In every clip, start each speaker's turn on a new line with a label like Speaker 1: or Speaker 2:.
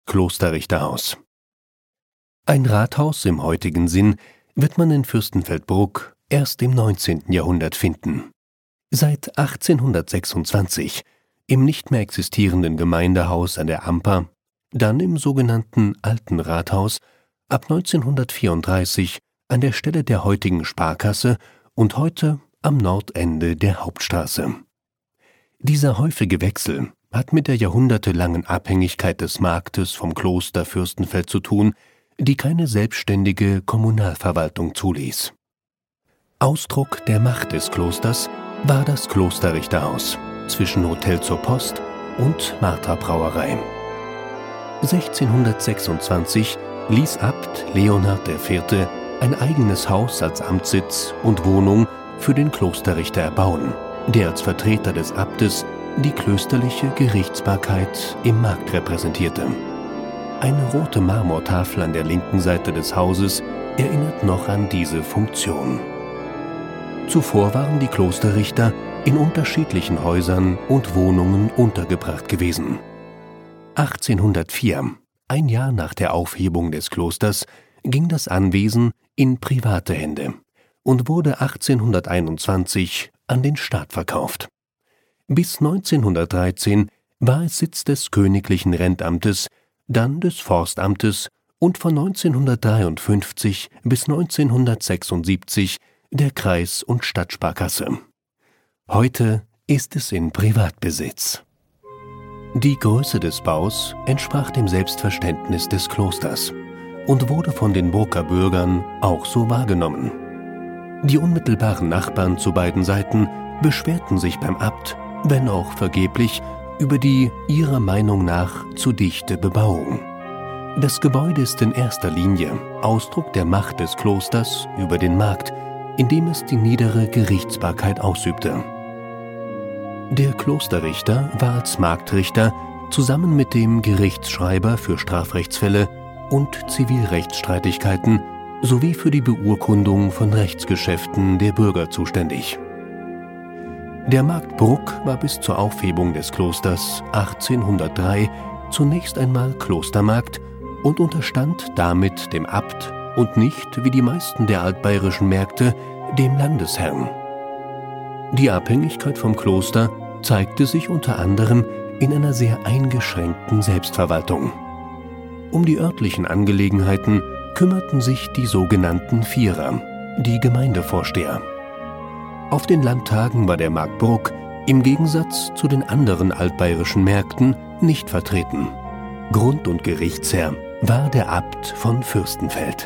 Speaker 1: Klosterrichterhaus. Ein Rathaus im heutigen Sinn wird man in Fürstenfeldbruck erst im 19. Jahrhundert finden. Seit 1826 im nicht mehr existierenden Gemeindehaus an der Amper, dann im sogenannten Alten Rathaus, ab 1934 an der Stelle der heutigen Sparkasse und heute am Nordende der Hauptstraße. Dieser häufige Wechsel hat mit der jahrhundertelangen Abhängigkeit des Marktes vom Kloster Fürstenfeld zu tun, die keine selbstständige Kommunalverwaltung zuließ. Ausdruck der Macht des Klosters war das Klosterrichterhaus zwischen Hotel zur Post und Martha-Brauerei. 1626 ließ Abt Leonhard IV. Ein eigenes Haus als Amtssitz und Wohnung für den Klosterrichter erbauen, der als Vertreter des Abtes die klösterliche Gerichtsbarkeit im Markt repräsentierte. Eine rote Marmortafel an der linken Seite des Hauses erinnert noch an diese Funktion. Zuvor waren die Klosterrichter in unterschiedlichen Häusern und Wohnungen untergebracht gewesen. 1804, ein Jahr nach der Aufhebung des Klosters, ging das Anwesen in private Hände und wurde 1821 an den Staat verkauft. Bis 1913 war es Sitz des königlichen Rentamtes, dann des Forstamtes und von 1953 bis 1976 der Kreis- und Stadtsparkasse. Heute ist es in Privatbesitz. Die Größe des Baus entsprach dem Selbstverständnis des Klosters und wurde von den Brucker Bürgern auch so wahrgenommen. Die unmittelbaren Nachbarn zu beiden Seiten beschwerten sich beim Abt, wenn auch vergeblich, über die ihrer Meinung nach zu dichte Bebauung. Das Gebäude ist in erster Linie Ausdruck der Macht des Klosters über den Markt, in dem es die niedere Gerichtsbarkeit ausübte. Der Klosterrichter war als Marktrichter zusammen mit dem Gerichtsschreiber für Strafrechtsfälle und Zivilrechtsstreitigkeiten sowie für die Beurkundung von Rechtsgeschäften der Bürger zuständig. Der Markt Bruck war bis zur Aufhebung des Klosters 1803 zunächst einmal Klostermarkt und unterstand damit dem Abt und nicht, wie die meisten der altbayerischen Märkte, dem Landesherrn. Die Abhängigkeit vom Kloster zeigte sich unter anderem in einer sehr eingeschränkten Selbstverwaltung. Um die örtlichen Angelegenheiten kümmerten sich die sogenannten Vierer, die Gemeindevorsteher. Auf den Landtagen war der Markt Bruck im Gegensatz zu den anderen altbayerischen Märkten nicht vertreten. Grund- und Gerichtsherr war der Abt von Fürstenfeld.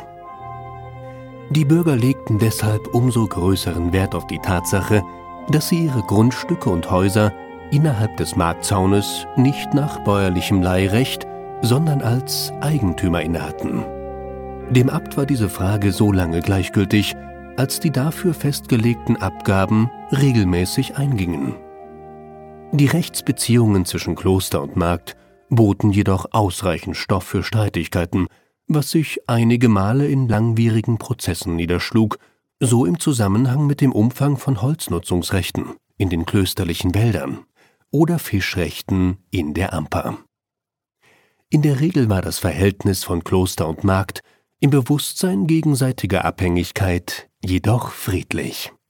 Speaker 1: Die Bürger legten deshalb umso größeren Wert auf die Tatsache, dass sie ihre Grundstücke und Häuser innerhalb des Marktzaunes nicht nach bäuerlichem Leihrecht, sondern als Eigentümer innehatten. Dem Abt war diese Frage so lange gleichgültig, als die dafür festgelegten Abgaben regelmäßig eingingen. Die Rechtsbeziehungen zwischen Kloster und Markt boten jedoch ausreichend Stoff für Streitigkeiten, was sich einige Male in langwierigen Prozessen niederschlug, so im Zusammenhang mit dem Umfang von Holznutzungsrechten in den klösterlichen Wäldern oder Fischrechten in der Amper. In der Regel war das Verhältnis von Kloster und Markt im Bewusstsein gegenseitiger Abhängigkeit jedoch friedlich.